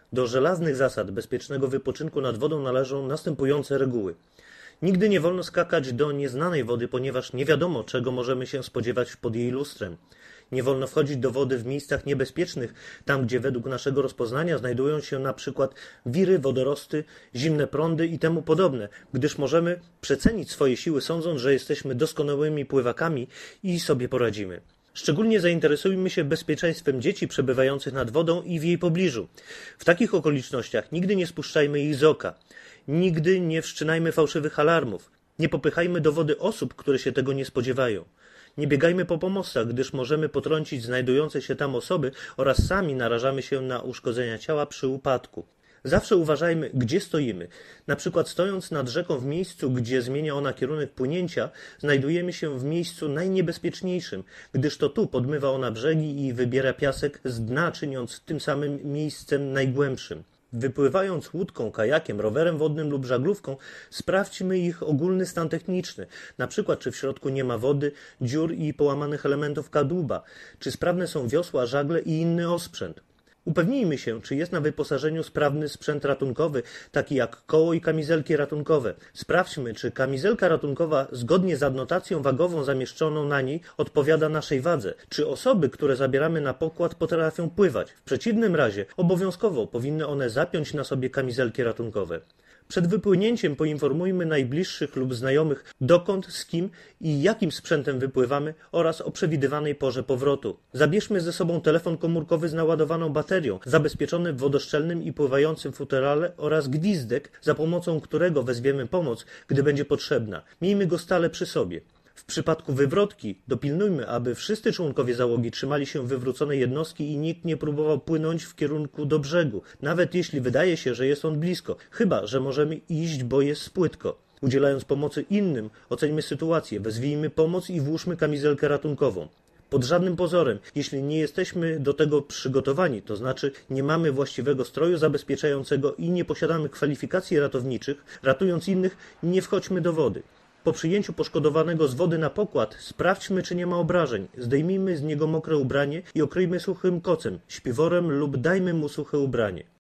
Do żelaznych zasad bezpiecznego wypoczynku nad wodą należą następujące reguły. Nigdy nie wolno skakać do nieznanej wody, ponieważ nie wiadomo, czego możemy się spodziewać pod jej lustrem. Nie wolno wchodzić do wody w miejscach niebezpiecznych, tam gdzie według naszego rozpoznania znajdują się na przykład wiry, wodorosty, zimne prądy i temu podobne, gdyż możemy przecenić swoje siły, sądząc, że jesteśmy doskonałymi pływakami i sobie poradzimy. Szczególnie zainteresujmy się bezpieczeństwem dzieci przebywających nad wodą i w jej pobliżu. W takich okolicznościach nigdy nie spuszczajmy ich z oka. Nigdy nie wszczynajmy fałszywych alarmów. Nie popychajmy do wody osób, które się tego nie spodziewają. Nie biegajmy po pomostach, gdyż możemy potrącić znajdujące się tam osoby oraz sami narażamy się na uszkodzenia ciała przy upadku. Zawsze uważajmy, gdzie stoimy. Na przykład stojąc nad rzeką w miejscu, gdzie zmienia ona kierunek płynięcia, znajdujemy się w miejscu najniebezpieczniejszym, gdyż to tu podmywa ona brzegi i wybiera piasek z dna, czyniąc tym samym miejscem najgłębszym. Wypływając łódką, kajakiem, rowerem wodnym lub żaglówką, sprawdźmy ich ogólny stan techniczny, na przykład czy w środku nie ma wody, dziur i połamanych elementów kadłuba, czy sprawne są wiosła, żagle i inny osprzęt. Upewnijmy się, czy jest na wyposażeniu sprawny sprzęt ratunkowy, taki jak koło i kamizelki ratunkowe. Sprawdźmy, czy kamizelka ratunkowa zgodnie z adnotacją wagową zamieszczoną na niej odpowiada naszej wadze. Czy osoby, które zabieramy na pokład, potrafią pływać. W przeciwnym razie obowiązkowo powinny one zapiąć na sobie kamizelki ratunkowe. Przed wypłynięciem poinformujmy najbliższych lub znajomych, dokąd, z kim i jakim sprzętem wypływamy oraz o przewidywanej porze powrotu. Zabierzmy ze sobą telefon komórkowy z naładowaną baterią, zabezpieczony w wodoszczelnym i pływającym futerale oraz gwizdek, za pomocą którego wezwiemy pomoc, gdy będzie potrzebna. Miejmy go stale przy sobie. W przypadku wywrotki dopilnujmy, aby wszyscy członkowie załogi trzymali się wywróconej jednostki i nikt nie próbował płynąć w kierunku do brzegu, nawet jeśli wydaje się, że jest on blisko, chyba że możemy iść, bo jest płytko. Udzielając pomocy innym, oceńmy sytuację, wezwijmy pomoc i włóżmy kamizelkę ratunkową. Pod żadnym pozorem, jeśli nie jesteśmy do tego przygotowani, to znaczy nie mamy właściwego stroju zabezpieczającego i nie posiadamy kwalifikacji ratowniczych, ratując innych, nie wchodźmy do wody. Po przyjęciu poszkodowanego z wody na pokład sprawdźmy, czy nie ma obrażeń. Zdejmijmy z niego mokre ubranie i okryjmy suchym kocem, śpiworem lub dajmy mu suche ubranie.